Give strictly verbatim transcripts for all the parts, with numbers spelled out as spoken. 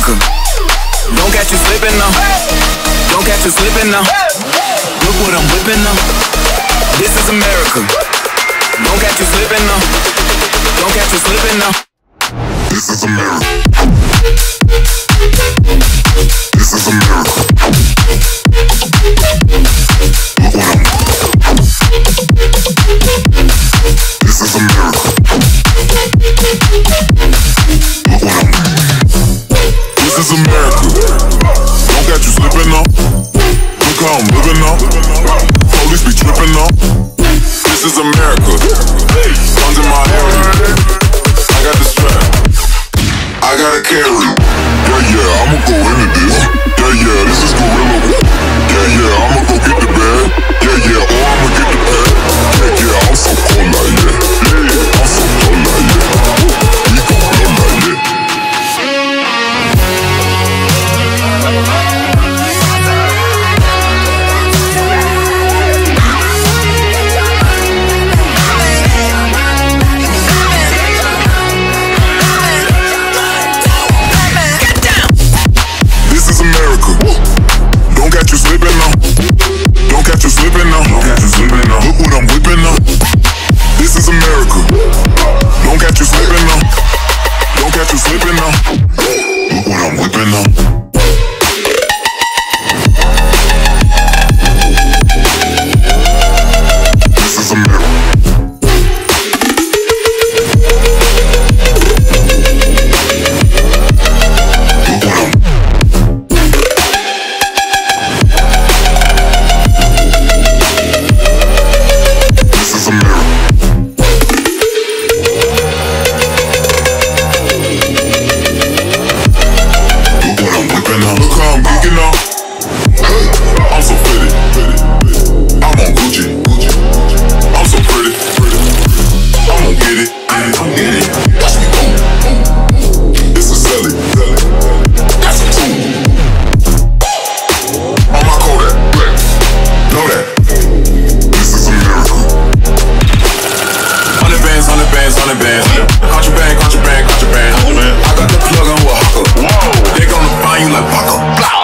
America. Don't catch you slipping now. Don't catch you slipping now. Look what I'm whipping now. This is America. Don't catch you slipping now. Don't catch you slipping now. This is America. This is America. Look what I'm. This is America. Look what I'm. This is America. Don't catch you slipping now. Look how I'm living now. Police be tripping now. This is America. Guns in my area. I got the strap. I gotta carry. Yeah, yeah, I'ma go into this. Yeah, yeah, this is gorilla. Yeah, yeah, I'ma go get the bag. Yeah, yeah, or I'ma get the bag. Yeah, yeah, I'm so cold like yeah. Yeah, I'm so cold like yeah. We gon' blow like yeah. Don't catch you slipping now. Don't catch you slipping now. Don't catch you slipping now. Look what I'm whipping now. This is America. Don't catch you slipping now. Don't catch you slipping now. Look what I'm whipping now. This is America. Contraband, contraband, contraband. I got the plug on with Hawker. Whoa, they gonna find you like Paco.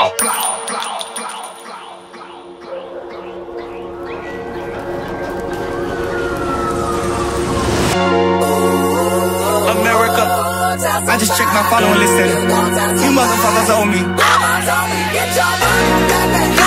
America, I just checked my following list. You motherfuckers owe me.